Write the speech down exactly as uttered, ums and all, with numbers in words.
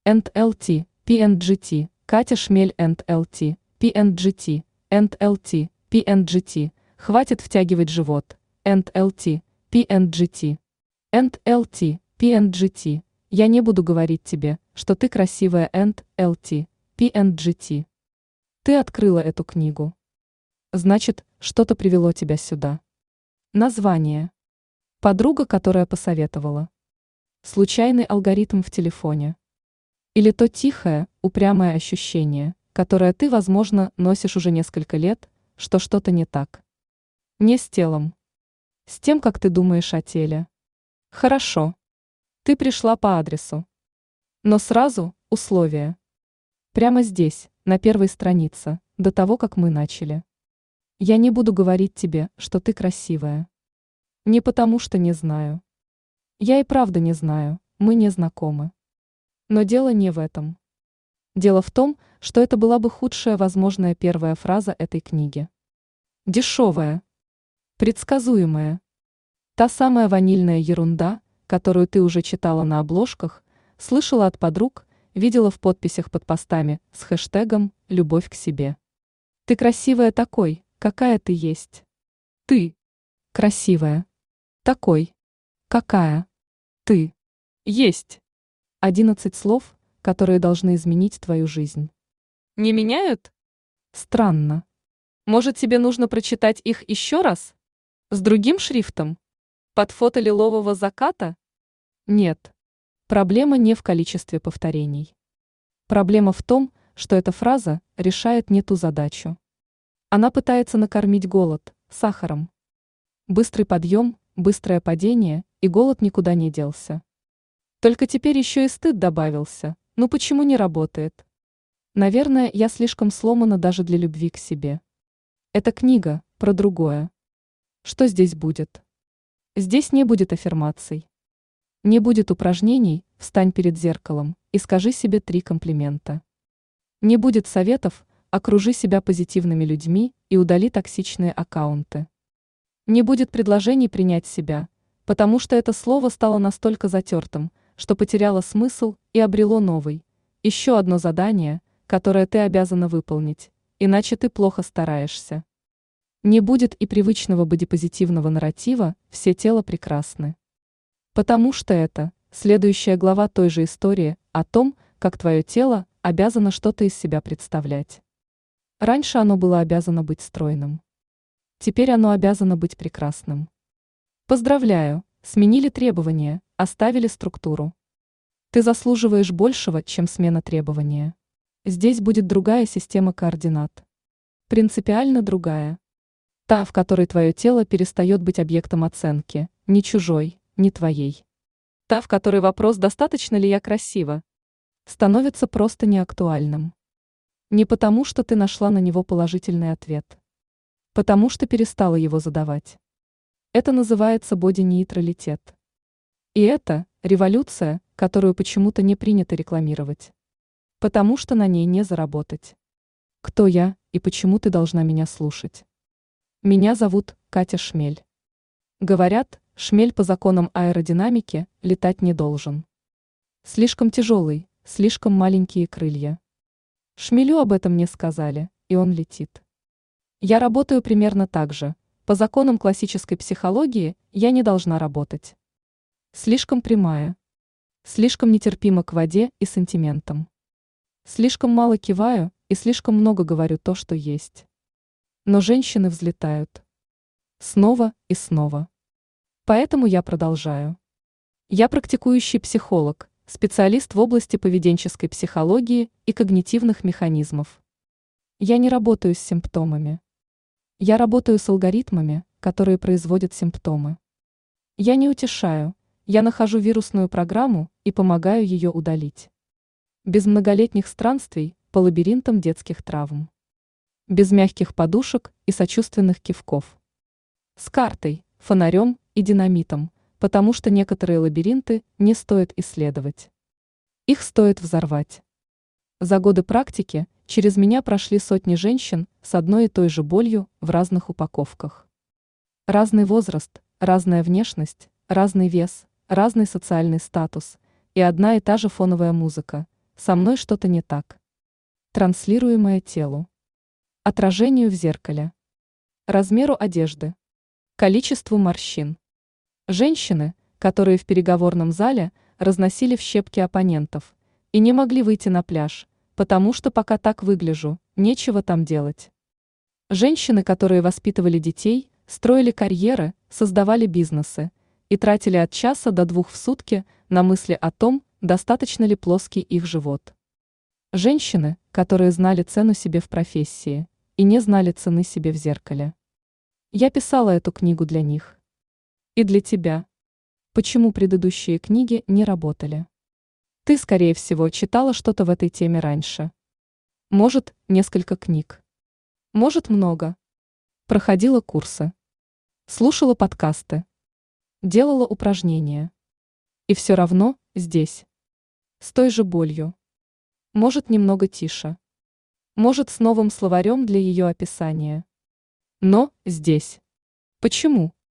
энд эл ти, пи энд джи ти, Катя Шмель энд эл ти, пи энд джи ти, энд эл ти, пи энд джи ти, хватит втягивать живот, энд эл ти, пи энд джи ти, энд эл ти, пи энд джи ти, я не буду говорить тебе, что ты красивая, энд эл ти, пи энд джи ти. Ты открыла эту книгу. Значит, что-то привело тебя сюда. Название. Подруга, которая посоветовала. Случайный алгоритм в телефоне. Или то тихое, упрямое ощущение, которое ты, возможно, носишь уже несколько лет, что что-то не так. Не с телом. С тем, как ты думаешь о теле. Хорошо. Ты пришла по адресу. Но сразу условия. Прямо здесь, на первой странице, до того, как мы начали. Я не буду говорить тебе, что ты красивая. Не потому, что не знаю. Я и правда не знаю, мы не знакомы. Но дело не в этом. Дело в том, что это была бы худшая возможная первая фраза этой книги. Дешевая. Предсказуемая. Та самая ванильная ерунда, которую ты уже читала на обложках, слышала от подруг, видела в подписях под постами с хэштегом «Любовь к себе». Ты красивая такой, какая ты есть. Ты. Красивая. Такой. Какая. Ты. Есть. Одиннадцать слов, которые должны изменить твою жизнь. Не меняют? Странно. Может, тебе нужно прочитать их еще раз? С другим шрифтом? Под фото лилового заката? Нет. Проблема не в количестве повторений. Проблема в том, что эта фраза решает не ту задачу. Она пытается накормить голод сахаром. Быстрый подъем, быстрое падение, и голод никуда не делся. Только теперь еще и стыд добавился. Ну почему не работает? Наверное, я слишком сломана даже для любви к себе. Эта книга про другое. Что здесь будет? Здесь не будет аффирмаций. Не будет упражнений «Встань перед зеркалом и скажи себе три комплимента». Не будет советов «Окружи себя позитивными людьми и удали токсичные аккаунты». Не будет предложений принять себя, потому что это слово стало настолько затертым, что потеряло смысл и обрело новый. Еще одно задание, которое ты обязана выполнить, иначе ты плохо стараешься. Не будет и привычного бодипозитивного нарратива «Все тело прекрасны». Потому что это следующая глава той же истории о том, как твое тело обязано что-то из себя представлять. Раньше оно было обязано быть стройным. Теперь оно обязано быть прекрасным. Поздравляю, сменили требования, оставили структуру. Ты заслуживаешь большего, чем смена требования. Здесь будет другая система координат. Принципиально другая. Та, в которой твое тело перестает быть объектом оценки, не чужой, не твоей. Та, в которой вопрос «достаточно ли я красива?» становится просто неактуальным. Не потому, что ты нашла на него положительный ответ. Потому что перестала его задавать. Это называется боди-нейтралитет. И это революция, которую почему-то не принято рекламировать. Потому что на ней не заработать. Кто я и почему ты должна меня слушать? Меня зовут Катя Шмель. Говорят, шмель по законам аэродинамики летать не должен. Слишком тяжелый, слишком маленькие крылья. Шмелю об этом не сказали, и он летит. Я работаю примерно так же. По законам классической психологии я не должна работать. Слишком прямая. Слишком нетерпима к воде и сантиментам. Слишком мало киваю и слишком много говорю то, что есть. Но женщины взлетают. Снова и снова. Поэтому я продолжаю. Я практикующий психолог, специалист в области поведенческой психологии и когнитивных механизмов. Я не работаю с симптомами. Я работаю с алгоритмами, которые производят симптомы. Я не утешаю, я нахожу вирусную программу и помогаю ее удалить. Без многолетних странствий по лабиринтам детских травм. Без мягких подушек и сочувственных кивков. С картой, фонарем и динамитом, потому что некоторые лабиринты не стоит исследовать. Их стоит взорвать. За годы практики через меня прошли сотни женщин с одной и той же болью в разных упаковках. Разный возраст, разная внешность, разный вес, разный социальный статус и одна и та же фоновая музыка, со мной что-то не так. Транслируемое телу. Отражению в зеркале. Размеру одежды. Количеству морщин. Женщины, которые в переговорном зале разносили в щепки оппонентов и не могли выйти на пляж, потому что пока так выгляжу, нечего там делать. Женщины, которые воспитывали детей, строили карьеры, создавали бизнесы и тратили от часа до двух в сутки на мысли о том, достаточно ли плоский их живот. Женщины, которые знали цену себе в профессии и не знали цены себе в зеркале. Я писала эту книгу для них. И для тебя. Почему предыдущие книги не работали? Ты, скорее всего, читала что-то в этой теме раньше. Может, несколько книг. Может, много. Проходила курсы. Слушала подкасты. Делала упражнения. И все равно здесь. С той же болью. Может, немного тише. Может, с новым словарем для ее описания. Но здесь. Почему?